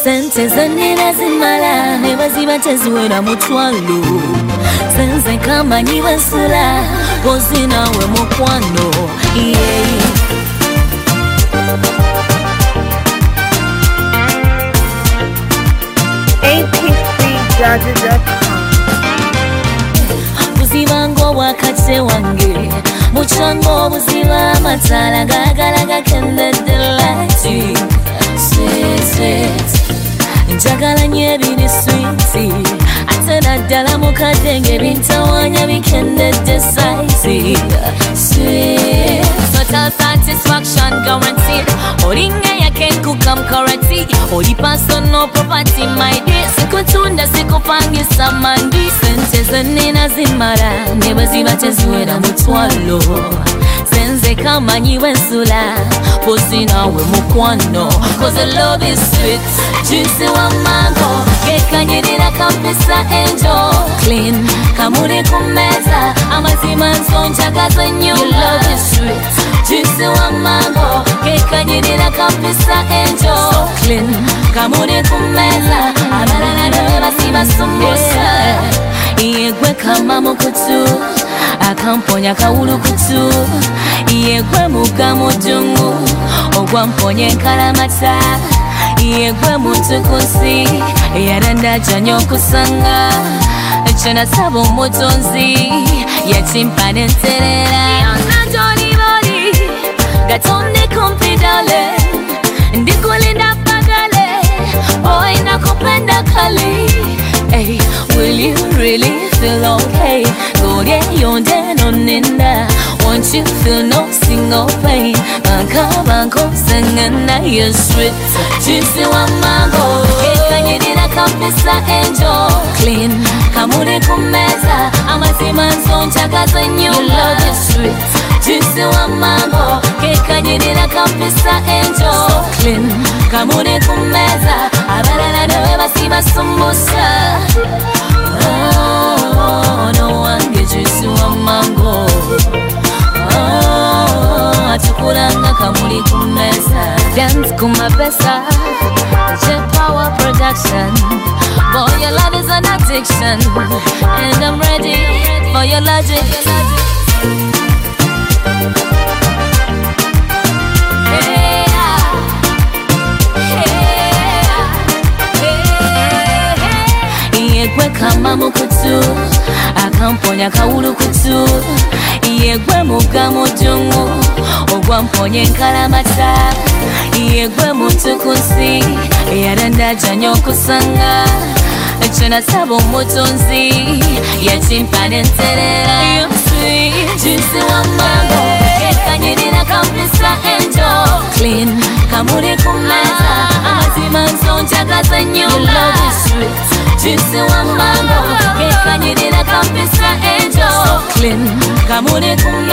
Sente zanira zimala nebaziba teziwera mutwalo senze kama nyiwe sula kozina we mukwano yeah. AP3Judges.com wakate wange muchango buziba amatala gagala gakendedde lati sweet njagala nye ebiri sweet ate naddala mukadde bintawanya bikendedde size sweet total satisfaction guaranteed olinga yakenkuka mkarati oli personal property my dear sikutunda sikupangisa mandi sente zenina zimara nebaziba teziwera mutwalo senze kama nyiwe nsula posina we mukwano cause the love is sweet juicy wa mango kekanyirira kampisa angel clean kamuri kumeza amazima nsonjagaza nnyo your love is sweet juicy wa mango kekanyirira kampisa angel so clean kamuri kumeza abalala nawe basiba sumbusa yegwe kama mukutu akamponya kawulukutu yegwe muga mujungu ogwamponye nkalamata yegwe muntu kunsi yaranda janyo kusanga chana sabo mutonzi yatimpane nterera yonajoni boli gatonde kumpidale ndikulinda pagale oi nakupenda kali hey, will you really feel okay? Go there, yonde no ninda. Won't you feel no single pain? Banko, singing you're sweet. Juicy wa mango. Kekanyirira kampisa angel. Clean, kamuri kumeza. Amazima nsonjagaza nnyo. Your love is sweet. Juicy wa mango. Kekanyirira kampisa angel. So clean, kamuri kumeza. Abalala nawe basiba sumbusa. Oh, no one gets you a mango. Oh, atukulanga kamuli kumesa. Dance kumapesa. Jet Power Production. Boy, your love is an addiction, and I'm ready for your logic. Yegwe kama mukutu akamponya kawulukutu yegwe muga mujungu ogwamponye nkalamata yegwe muntu kunsi yaranda janyo kusanga chana sabo mutonzi yatimpane nterera yonsi juicy wa mango kekanyirira kampisa angel clean kamuri kumeza amazima nsonjagaza nnyo your love is sweet juicy wa mango kekanyirira kampisa angel so clean kamuri kumeza